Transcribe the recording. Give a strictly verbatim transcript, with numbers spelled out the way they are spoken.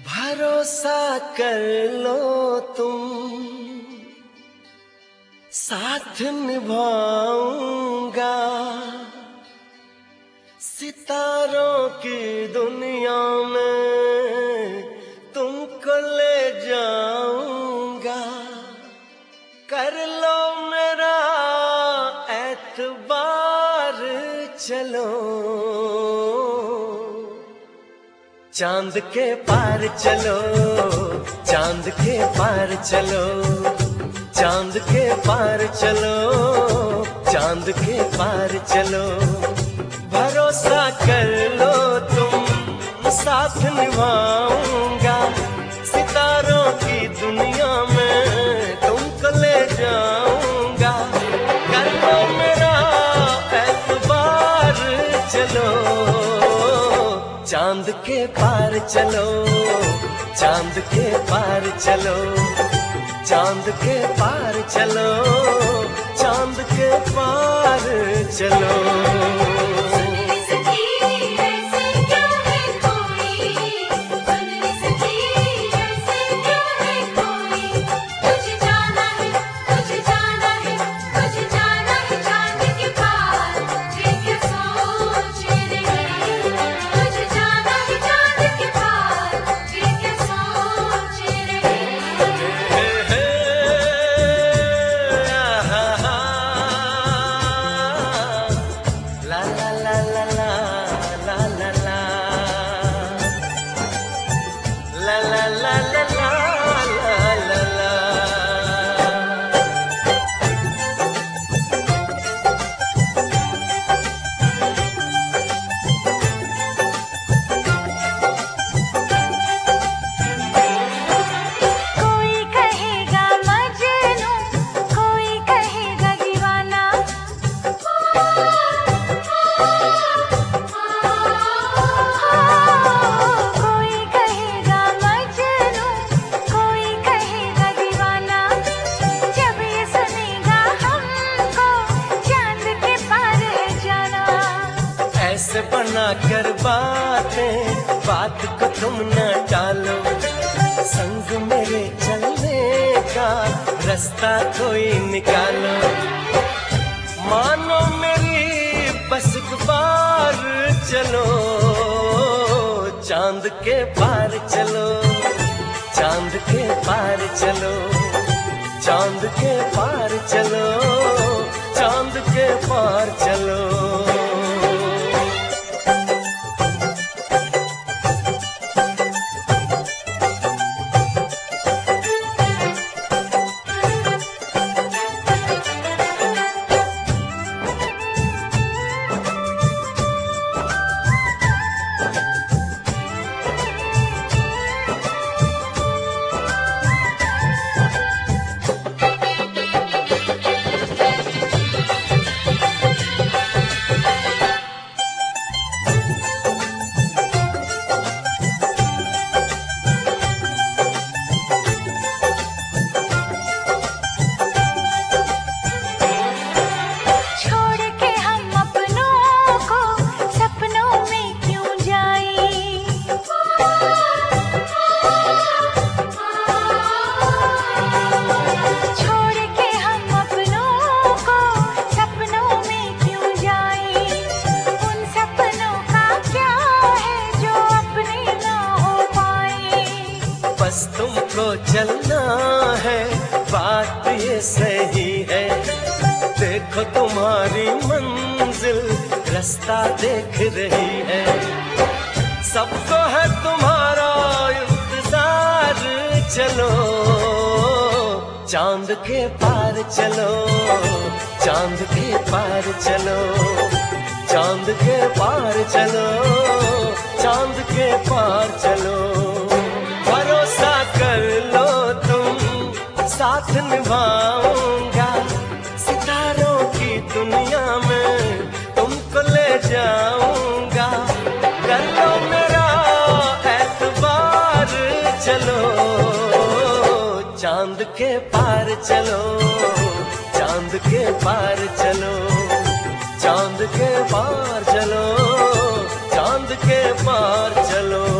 भरोसा कर लो तुम, साथ निभाऊंगा। सितारों की दुनिया में तुमको ले जाऊंगा। कर लो मेरा एतबार, चलो चांद के पार चलो, चांद के पार चलो, चांद के पार चलो, चांद के पार चलो। भरोसा कर लो तुम, साथ निभाऊंगा। सितारों की दुनिया में तुमको ले जाऊंगा। कर लो मेरा एतबार, चलो चांद के पार चलो, चांद के पार चलो, चांद के पार चलो, चांद के पार चलो। ऐसे बना कर बातें, बात को तुम न टालो। संग मेरे चलने का रास्ता कोई निकालो। मानो मेरी बस बार चलो, चांद के पार चलो, चांद के पार चलो, चांद के पार चलो, चांद के पार चलो। बस तुमको चलना है, बात ये सही है। देखो तुम्हारी मंजिल रास्ता देख रही है। सबको है तुम्हारा इंतजार, चलो चांद के पार चलो, चांद के पार चलो, चांद के पार चलो, चांद के पार चलो। भरोसा कर लो तुम, साथ निभाऊंगा। सितारों की दुनिया में तुमको ले जाऊंगा। कर लो मेरा एतबार, चलो चांद के पार चलो, चांद के पार चलो, चांद के पार चलो, चांद के पार चलो।